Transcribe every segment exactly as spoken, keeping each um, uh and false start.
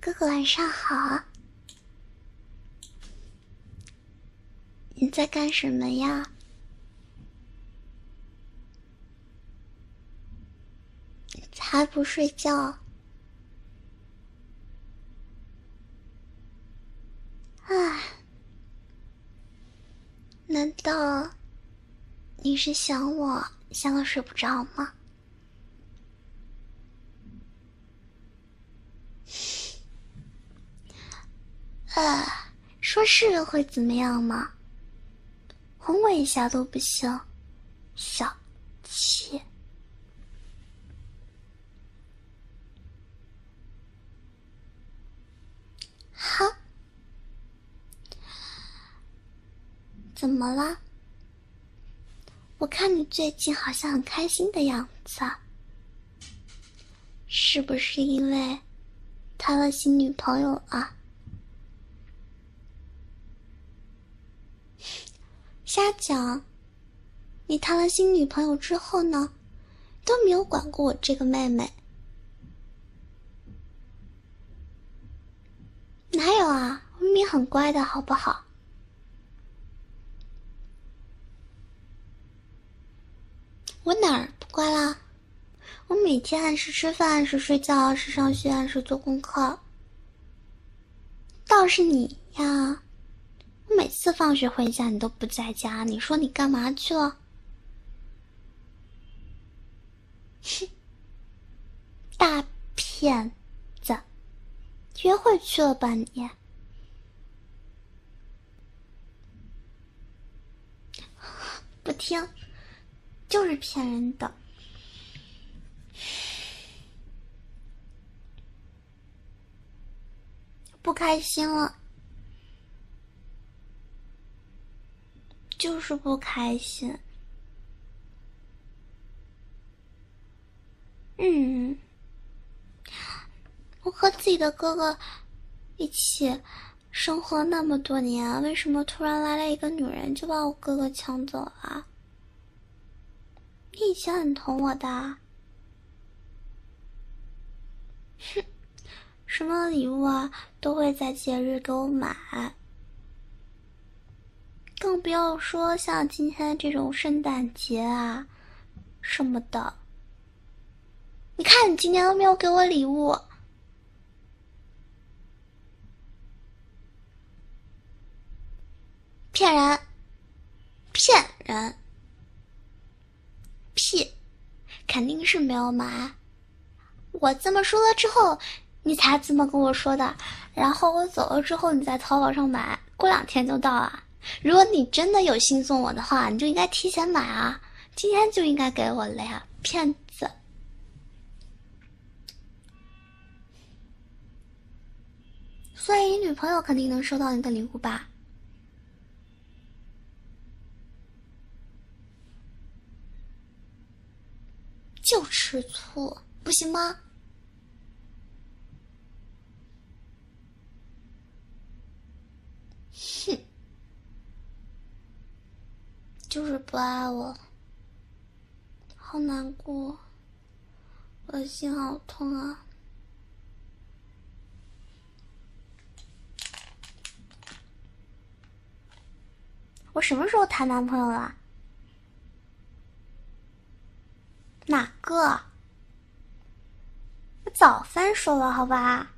哥哥晚上好。你在干什么呀？还不睡觉？唉，难道你是想我想的睡不着吗？呃，说是会怎么样吗？哄我一下都不行，小气。好，怎么了？我看你最近好像很开心的样子，是不是因为谈了新女朋友啊？瞎讲！你谈了新女朋友之后呢，都没有管过我这个妹妹。哪有啊，我明明很乖的好不好？我哪儿不乖啦？我每天按时吃饭，按时睡觉，按时上学，按时做功课。倒是你呀，我每次放学回家你都不在家，你说你干嘛去了？哼，大骗子，约会去了吧你？不听，就是骗人的。不开心了，就是不开心。嗯，我和自己的哥哥一起生活那么多年，为什么突然来了一个女人就把我哥哥抢走了？你以前很疼我的。哼，什么礼物啊都会在节日给我买，更不要说像今天这种圣诞节啊什么的。你看你今年都没有给我礼物。骗人，骗人，屁，肯定是没有买。我这么说了之后，你才这么跟我说的，然后我走了之后，你在淘宝上买，过两天就到啊。如果你真的有心送我的话，你就应该提前买啊，今天就应该给我了呀，骗子！所以你女朋友肯定能收到你的礼物吧？就吃醋，不行吗？哼，就是不爱我，好难过，我的心好痛啊！我什么时候谈男朋友了？哪个？我早分手了，好吧？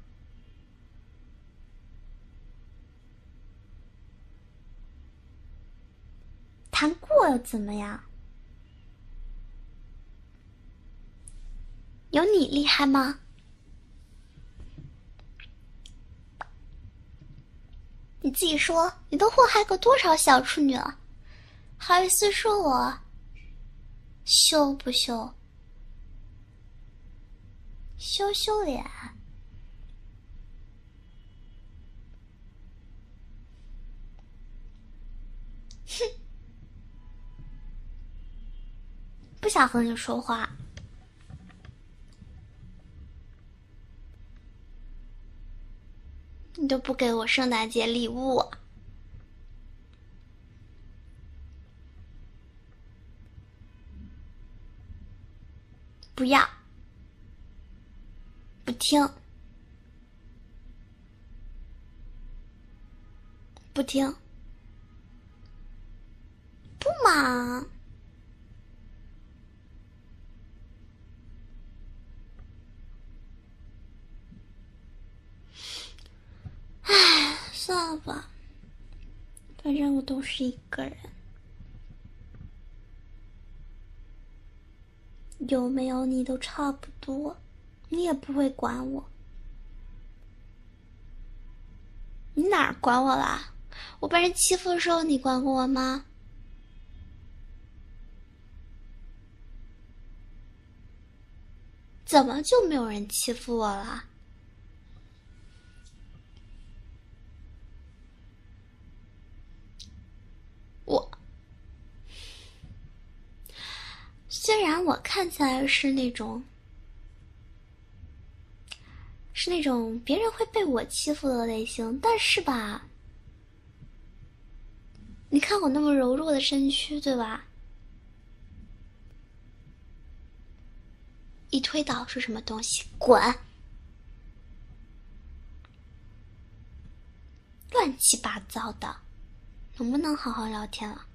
谈过又怎么样？有你厉害吗？你自己说，你都祸害过多少小处女了，好意思说我羞不羞？羞羞脸。哼，不想和你说话。你都不给我圣诞节礼物。不要，不听。 不听。不嘛。唉，算了吧，反正我都是一个人，有没有你都差不多，你也不会管我。你哪儿管我啦？我被人欺负的时候你管过我吗？怎么就没有人欺负我了？我虽然我看起来是那种是那种别人会被我欺负的类型，但是吧，你看我那么柔弱的身躯，对吧？一推倒是什么东西？滚！乱七八糟的，能不能好好聊天了？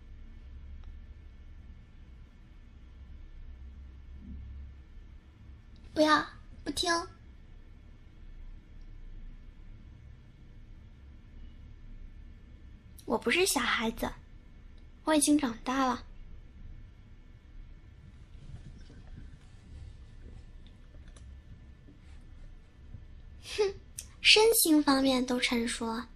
不要，不听。我不是小孩子，我已经长大了。哼，身心方面都成熟了。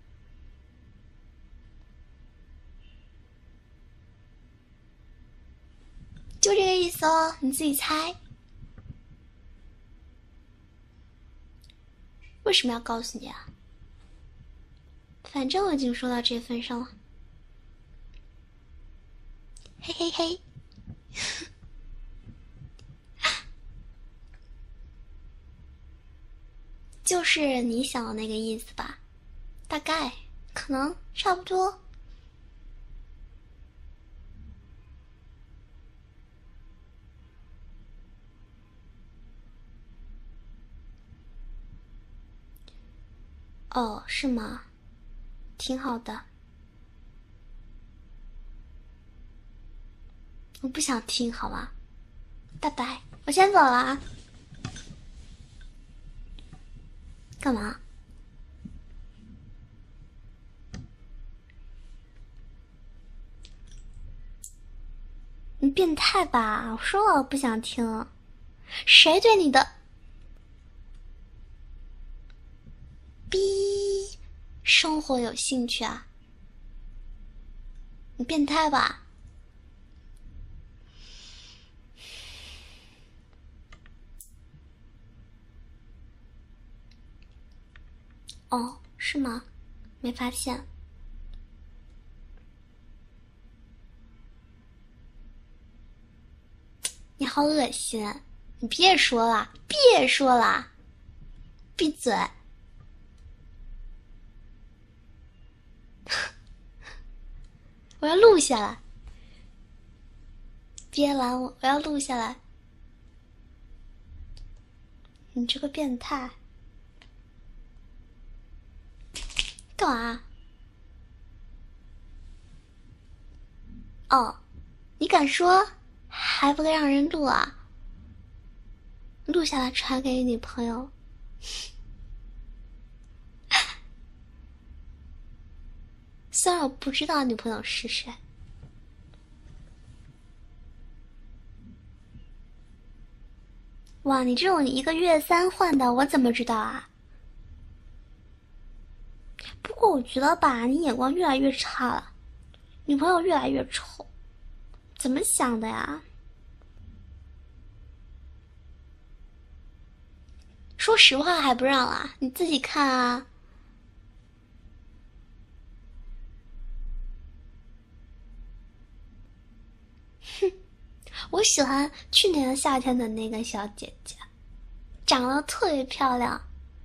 就这个意思哦，你自己猜。为什么要告诉你啊？反正我已经说到这份上了。嘿嘿嘿。就是你想的那个意思吧，大概可能差不多。哦，是吗？挺好的。我不想听，好吗？拜拜，我先走了啊。干嘛？你变态吧！我说了我不想听。谁对你的逼生活有兴趣啊？你变态吧？哦，是吗？没发现。你好恶心！你别说了，别说了，闭嘴！我要录下来，别拦我，我要录下来。你这个变态！干嘛？哦，你敢说？还不让人录啊？录下来传给女朋友。虽然我不知道女朋友是谁。哇，你这种一个月三换的，我怎么知道啊？不过我觉得吧，你眼光越来越差了，女朋友越来越丑，怎么想的呀？说实话还不让啊？你自己看啊。哼，我喜欢去年的夏天的那个小姐姐，长得特别漂亮，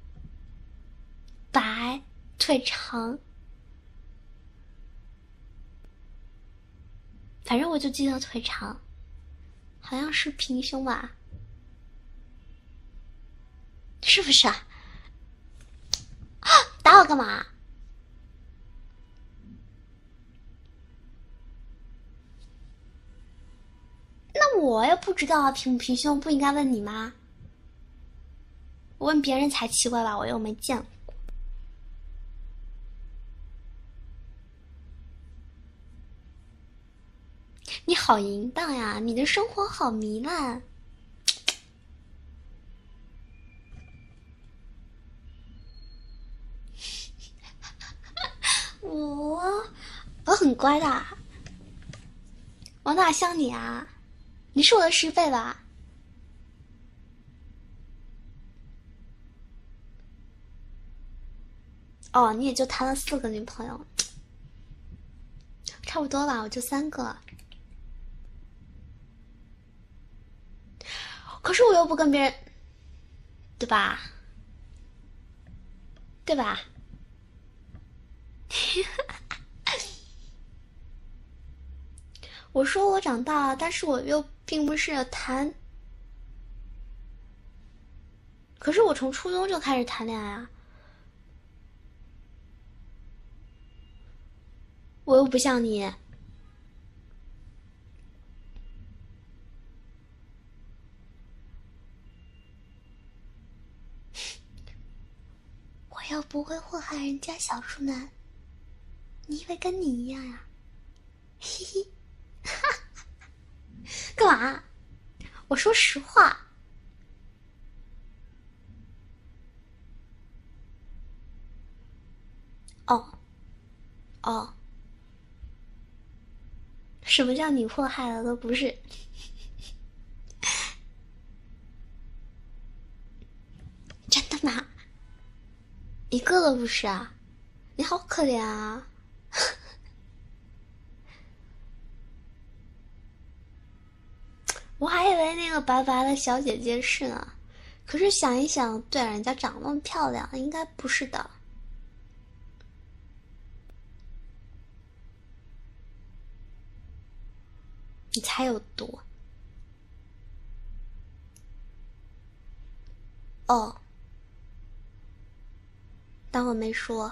白，腿长，反正我就记得腿长，好像是平胸吧？是不是啊？啊，打我干嘛？ 我也不知道啊，平不平胸不应该问你吗？我问别人才奇怪吧，我又没见过。你好淫荡呀，你的生活好糜烂。我我很乖的，我哪像你啊？你是我的十倍吧？哦，你也就谈了四个女朋友，差不多吧，我就三个。可是我又不跟别人，对吧？对吧？我说我长大了，但是我又并不是谈。可是我从初中就开始谈恋爱啊，我又不像你。我又不会祸害人家小处男，你以为跟你一样呀？嘿嘿，干嘛？我说实话。哦，哦，什么叫你祸害了都不是？真的吗？一个都不是啊！你好可怜啊！我还以为那个白白的小姐姐是呢，可是想一想，对啊，人家长那么漂亮，应该不是的。你猜有多？哦，当我没说。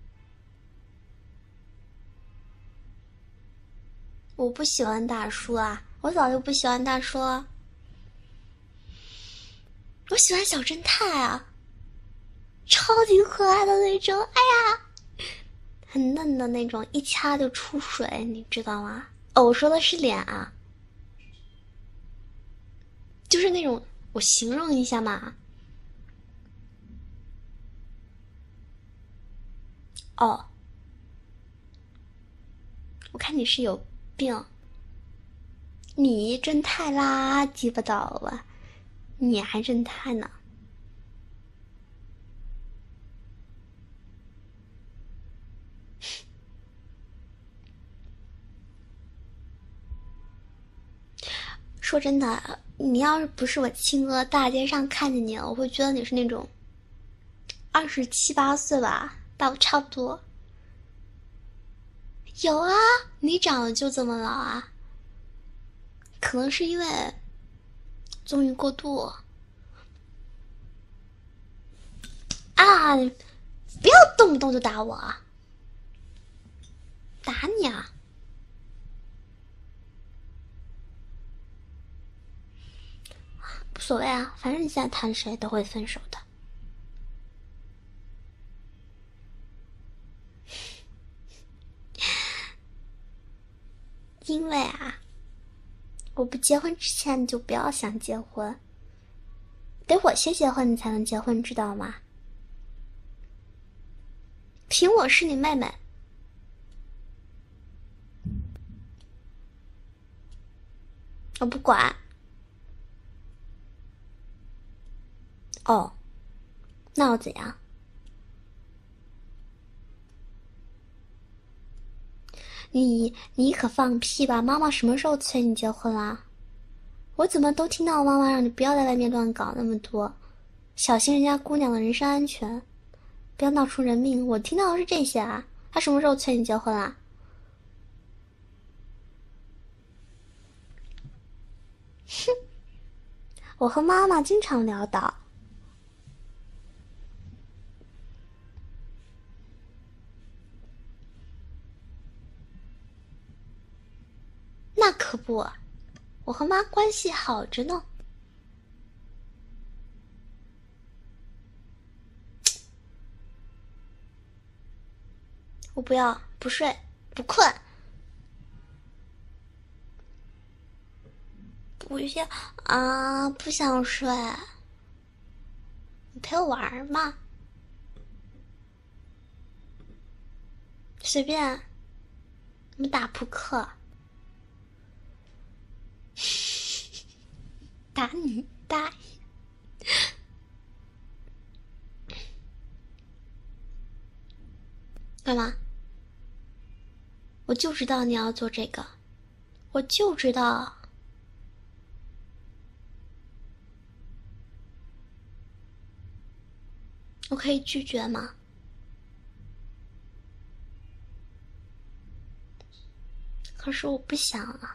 我不喜欢大叔啊，我早就不喜欢大叔了。我喜欢小正太啊，超级可爱的那种，哎呀，很嫩的那种，一掐就出水，你知道吗？哦，我说的是脸啊，就是那种，我形容一下嘛。哦，我看你是有病，你真太垃圾不倒了，你还真太呢。说真的，你要是不是我亲哥，大街上看见你了，我会觉得你是那种二十七八岁吧，大我差不多。有啊，你长得就这么老啊？可能是因为纵欲过度啊！你不要动不动就打我啊！打你啊！无所谓啊，反正你现在谈谁都会分手的。因为啊，我不结婚之前你就不要想结婚，得我先结婚你才能结婚，知道吗？凭我是你妹妹，我不管。哦，那又怎样？你你可放屁吧！妈妈什么时候催你结婚啦？我怎么都听到我妈妈让你不要在外面乱搞那么多，小心人家姑娘的人身安全，不要闹出人命。我听到的是这些啊。她什么时候催你结婚啊？哼，我和妈妈经常聊到。那可不， 我和妈关系好着呢。我不要，不睡，不困。不要啊，不想睡。你陪我玩嘛？随便。我们打扑克。打你大爷！干嘛？我就知道你要做这个，我就知道。我可以拒绝吗？可是我不想了。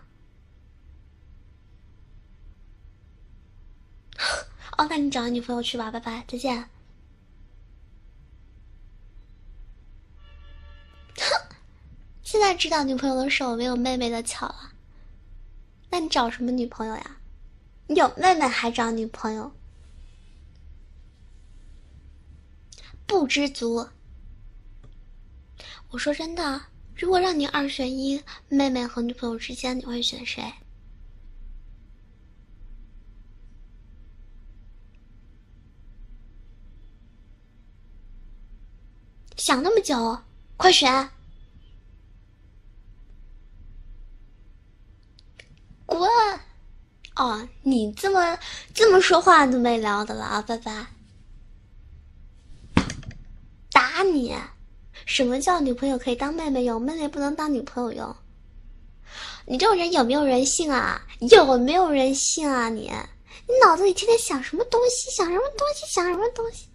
哦，那你找女朋友去吧，拜拜，再见。哼，现在知道女朋友的手没有妹妹的巧了。那你找什么女朋友呀？有妹妹还找女朋友？不知足。我说真的，如果让你二选一，妹妹和女朋友之间，你会选谁？想那么久，快选！滚！哦，你这么这么说话都没聊的了啊，拜拜！打你！什么叫女朋友可以当妹妹用，妹妹不能当女朋友用？你这种人有没有人性啊？有没有人性啊你？你脑子里天天想什么东西？想什么东西？想什么东西？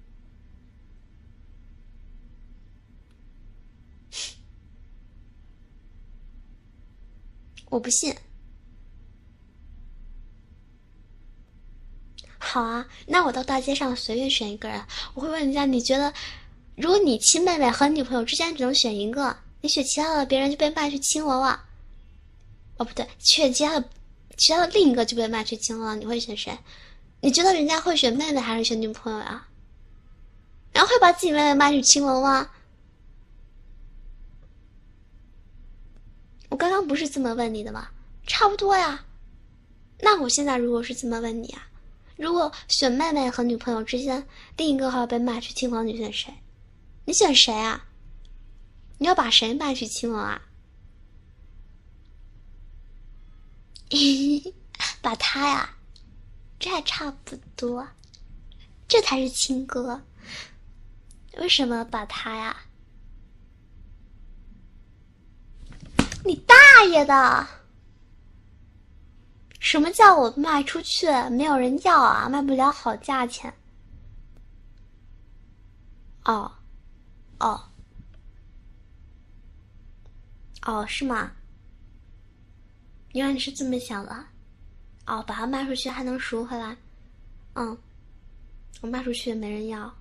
我不信。好啊，那我到大街上随便选一个人，我会问人家，你觉得，如果你亲妹妹和女朋友之间只能选一个，你选其他的，别人就被卖去亲了了。哦，不对，选其他的，其他的另一个就被卖去亲了，你会选谁？你觉得人家会选妹妹还是选女朋友呀？然后会把自己妹妹卖去亲了吗？我刚刚不是这么问你的吗？差不多呀。那我现在如果是这么问你啊？如果选妹妹和女朋友之间，另一个还要被卖去亲王，你选谁？你选谁啊？你要把谁卖去亲王啊？把他呀，这还差不多，这才是亲哥。为什么把他呀？你大爷的！什么叫我卖出去没有人要啊？卖不了好价钱。哦，哦，哦，是吗？原来你是这么想的。哦，把它卖出去还能赎回来。嗯，我卖出去也没人要。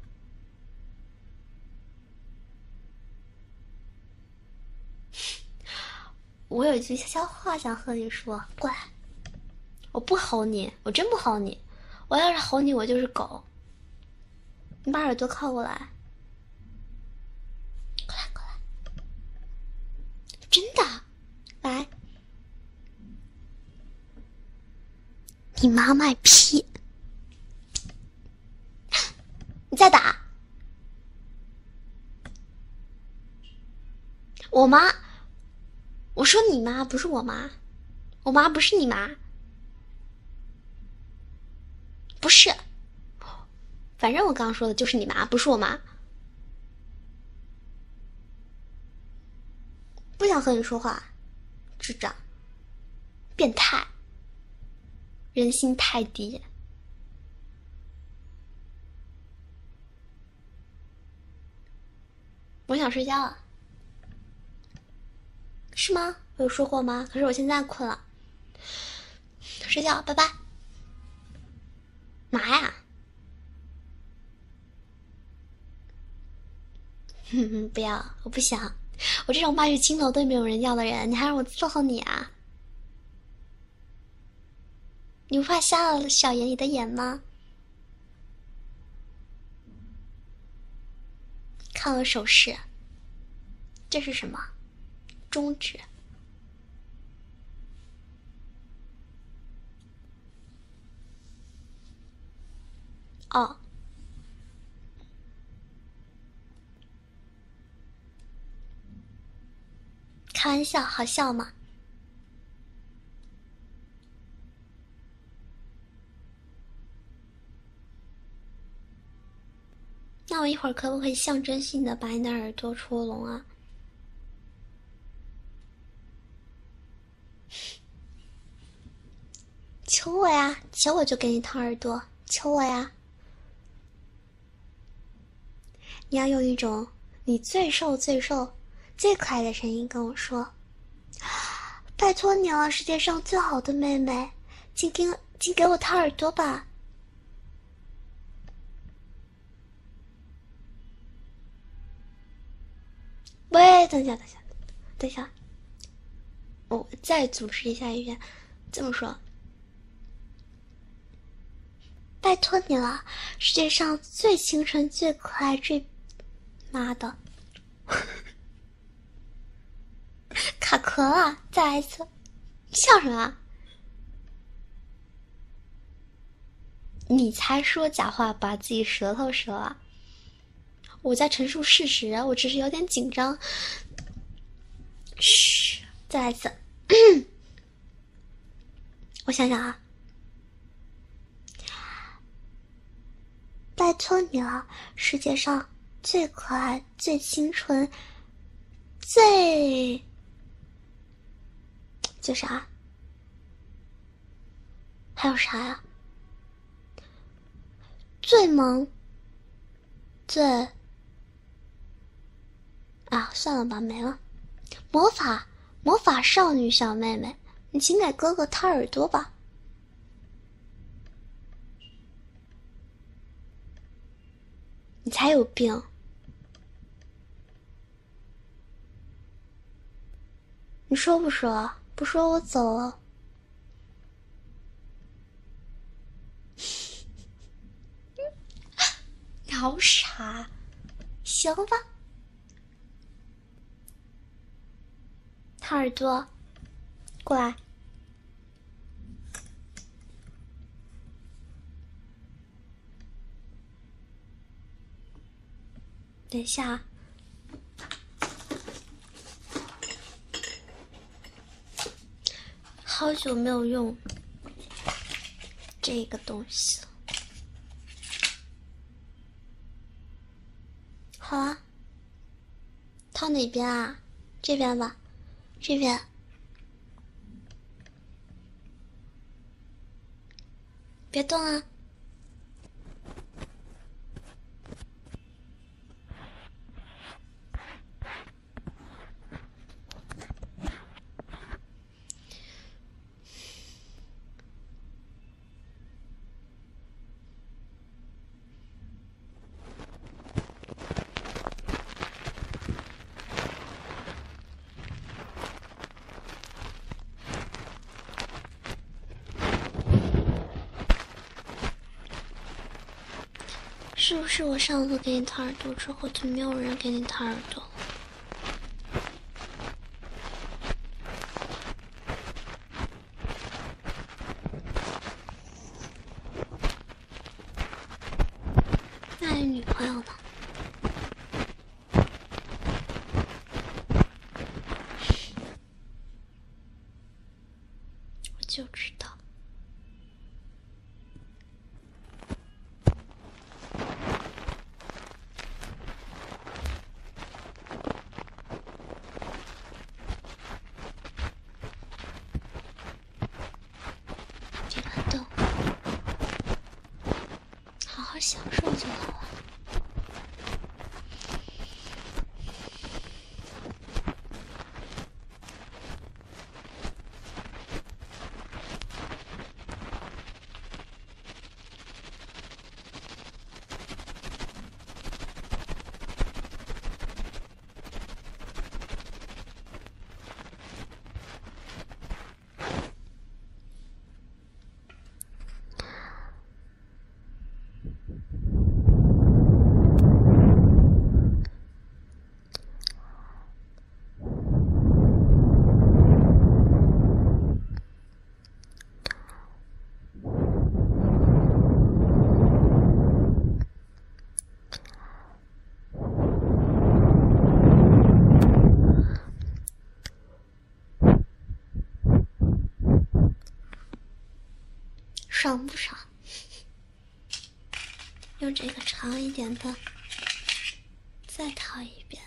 我有一句悄悄话想和你说，过来。我不吼你，我真不吼你。我要是吼你，我就是狗。你把耳朵靠过来，过来过来，真的，来。你妈卖批，你再打。我妈，我说你妈不是我妈，我妈不是你妈。不是，反正我刚刚说的就是你妈，不是我妈。不想和你说话，智障，变态，人心太低。我想睡觉了。是吗？我有说过吗？可是我现在困了，睡觉，拜拜。嘛呀？哼哼，不要，我不想。我这种卖去青楼都没有人要的人，你还让我伺候你啊？ 你不怕瞎了小爷你的眼吗？看我手势，这是什么？中指。哦，开玩笑，好笑吗？那我一会儿可不可以象征性的把你的耳朵戳聋啊？求我呀，求我就给你掏耳朵，求我呀！你要用一种你最瘦最瘦最可爱的声音跟我说，拜托你了，世界上最好的妹妹，请给请给我掏耳朵吧。喂，等一下等一下等一下，我再组织一下语言，这么说，拜托你了，世界上最清纯最可爱最妈的卡壳了，再来一次，笑什么？你才说假话，把自己舌头折了。我在陈述事实，我只是有点紧张。嘘，再来一次。我想想啊，拜托你了，世界上最可爱、最清纯、最……就啥？还有啥呀？最萌，最……啊，算了吧，没了。魔法，魔法少女小妹妹，你请给哥哥掏耳朵吧。你才有病！你说不说？不说我走了。你好傻，行吧。掏耳朵，过来。等一下，好久没有用这个东西了。好啊，掏哪边啊？这边吧，这边。别动啊！是不是我上次给你掏耳朵之后，就没有人给你掏耳朵？那你女朋友呢？我就知道。享受就好了。 爽不爽？用这个长一点的再套一遍。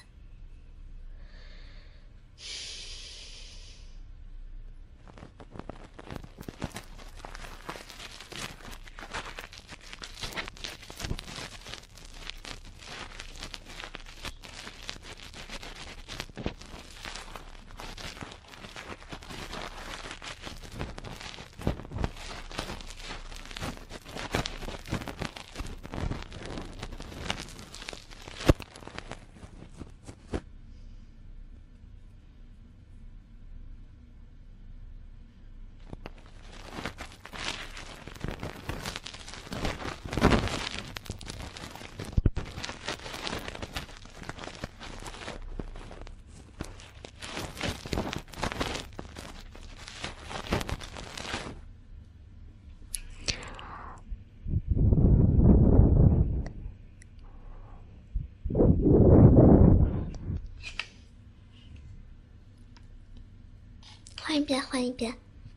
换一遍，换一遍。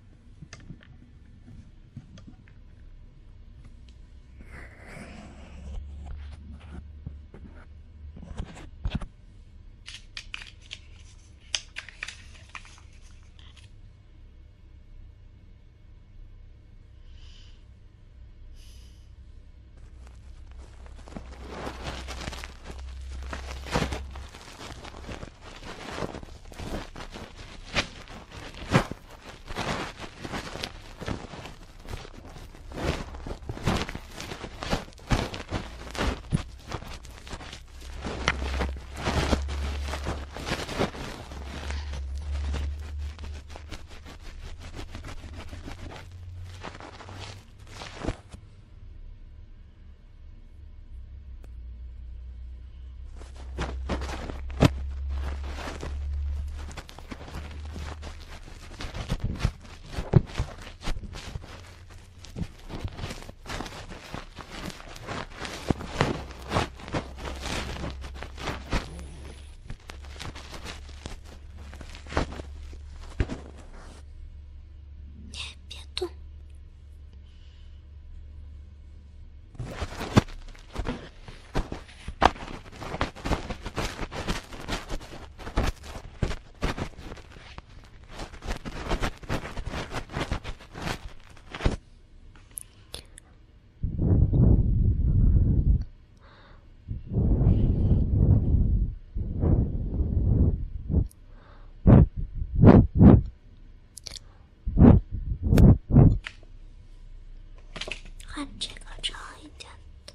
换这个长一点的。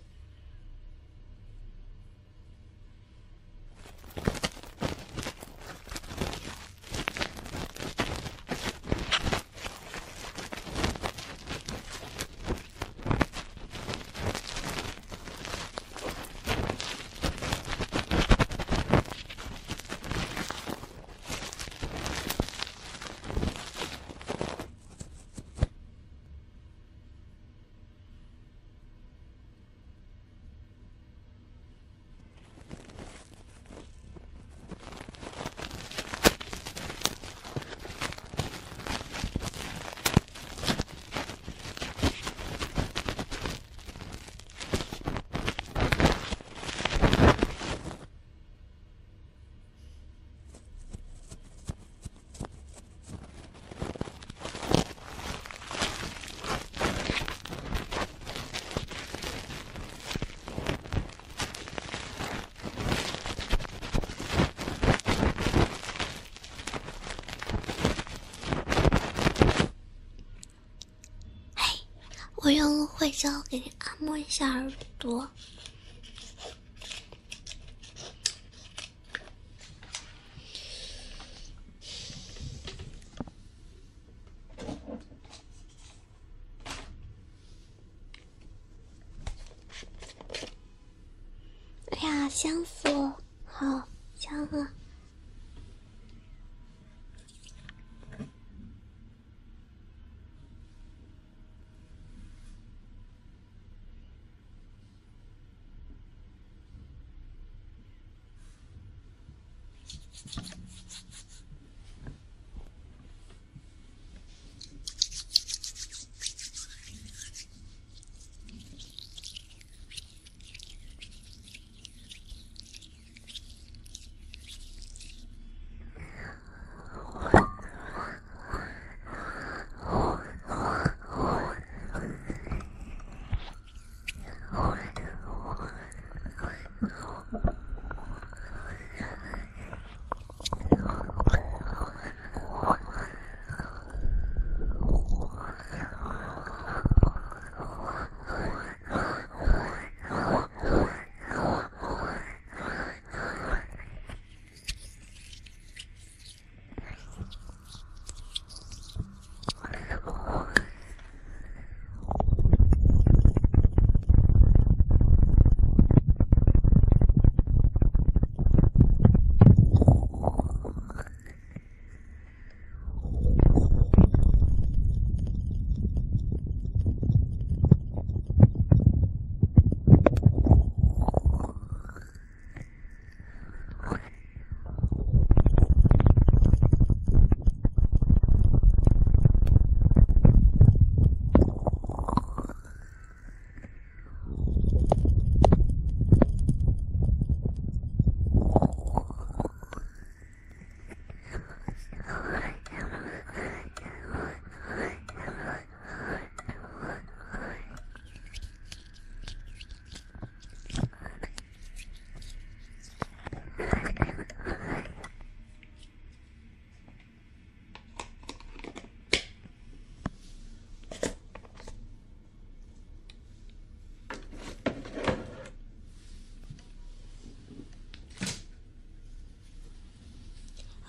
我用芦荟胶给你按摩一下耳朵。哎呀，香死我！好香啊！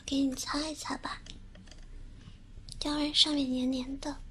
给你擦一擦吧，要不然上面黏黏的。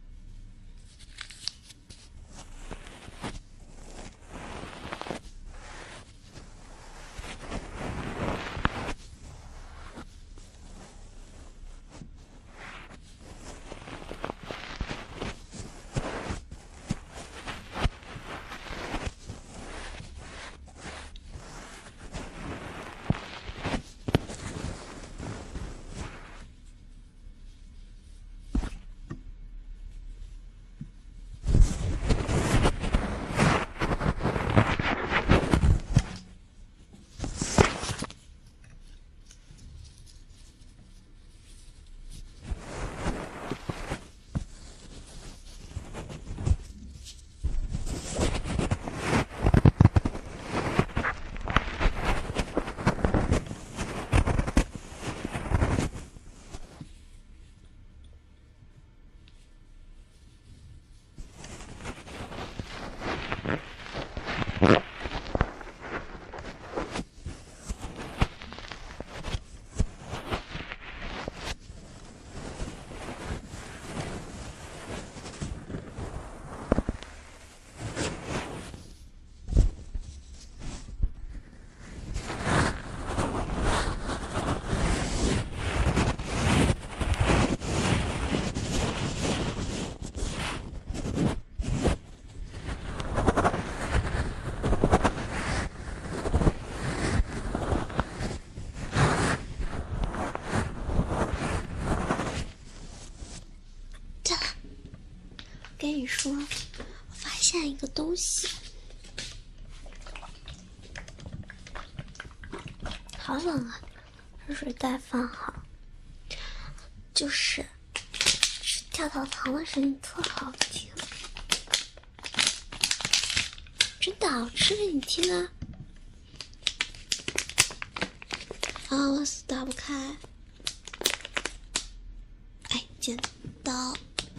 跟你说，我发现一个东西，好冷啊！热水袋放好，就是跳跳糖的声音特好听，真的好吃给你听啊！啊，我死打不开，哎，剪刀。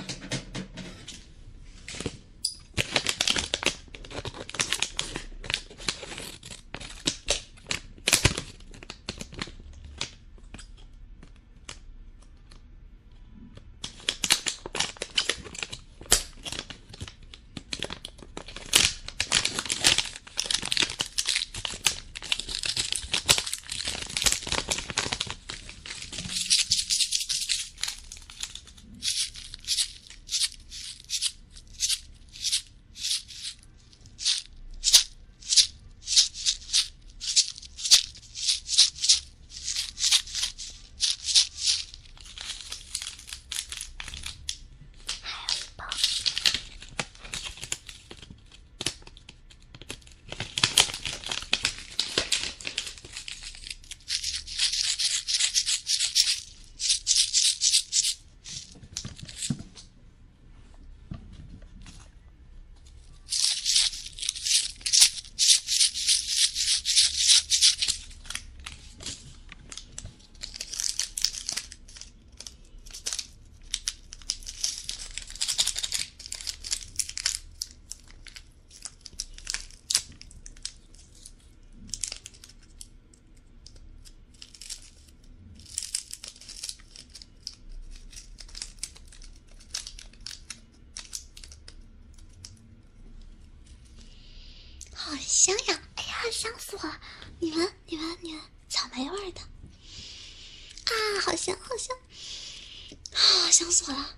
好香呀！哎呀，香死我了！你们、你们、你们，草莓味的啊，好香，好香，啊，香死我了！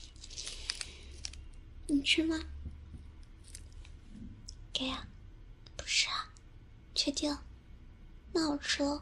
你吃吗？给呀、啊？不是啊？确定？那我吃了。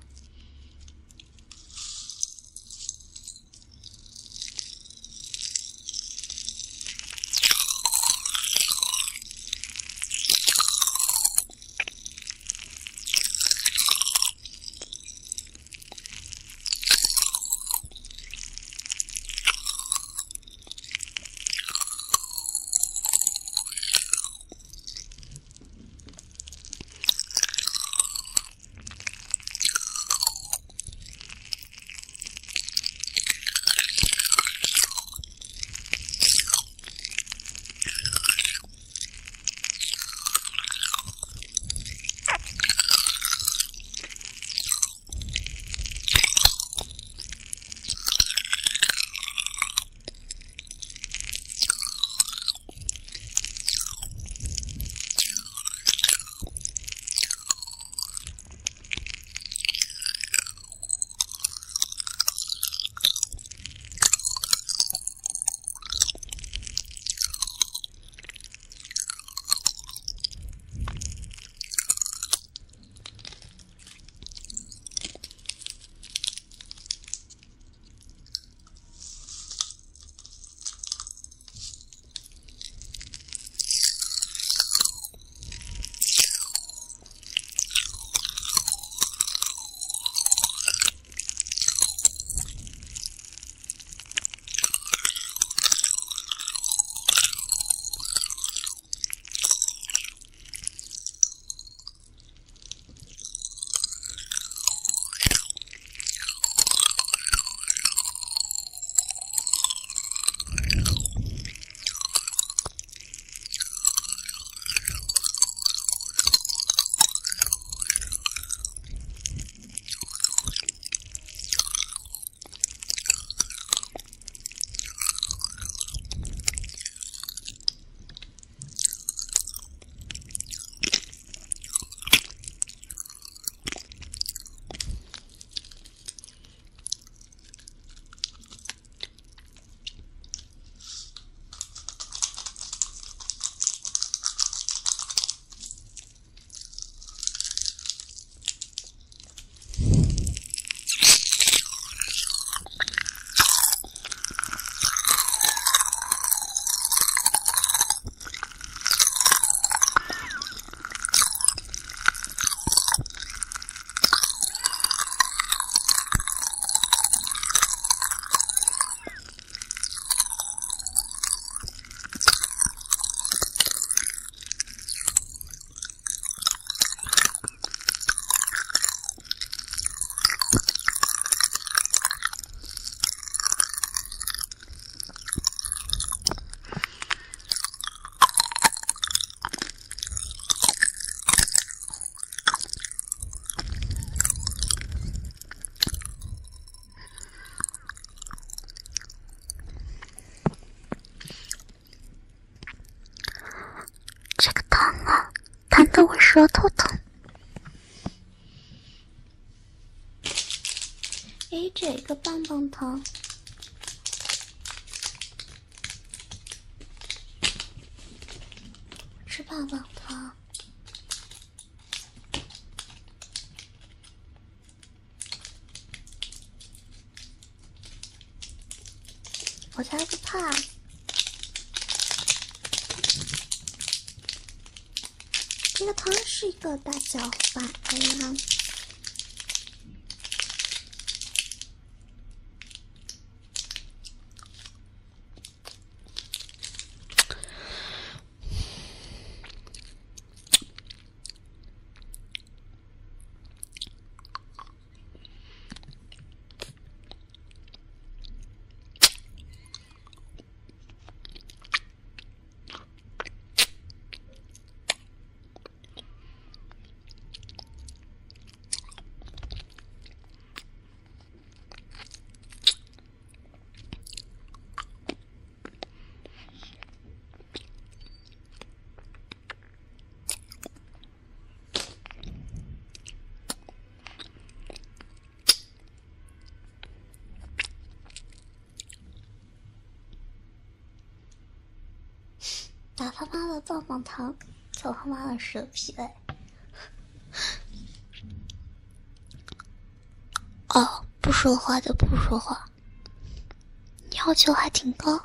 舌头疼。诶，这个棒棒糖，吃棒棒糖。我才不怕。这个糖是一个大搅拌，哎呀。打他妈的棒棒糖，叫他妈的蛇皮嘞！哦，不说话就不说话，要求还挺高。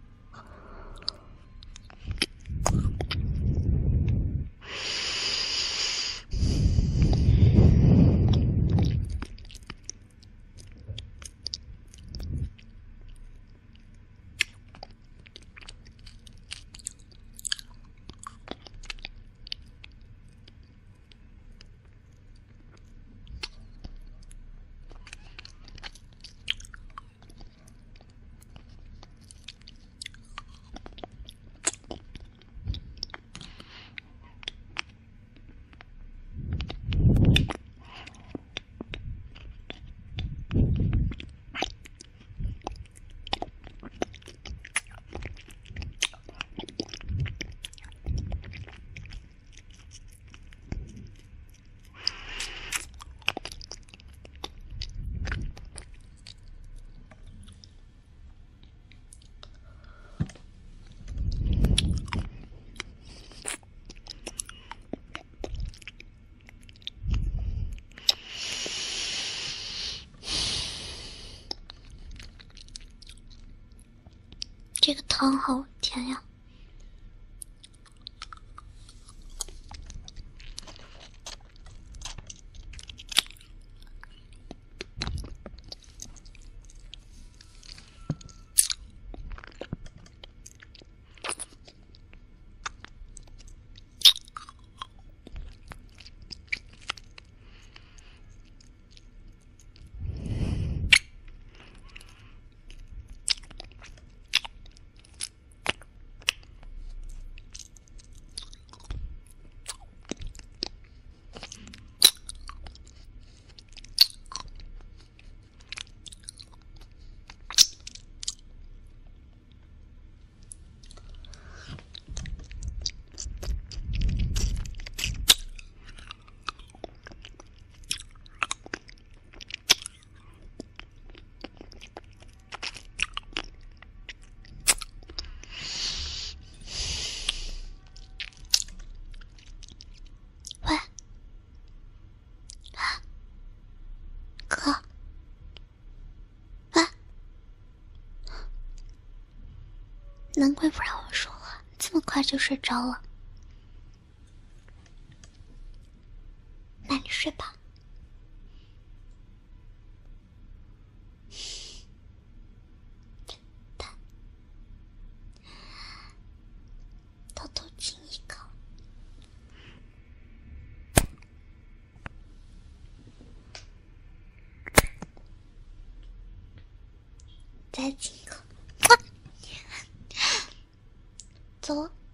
这个汤好甜呀！难怪不让我说话，这么快就睡着了。那你睡吧。偷偷亲一口，再亲一口。走。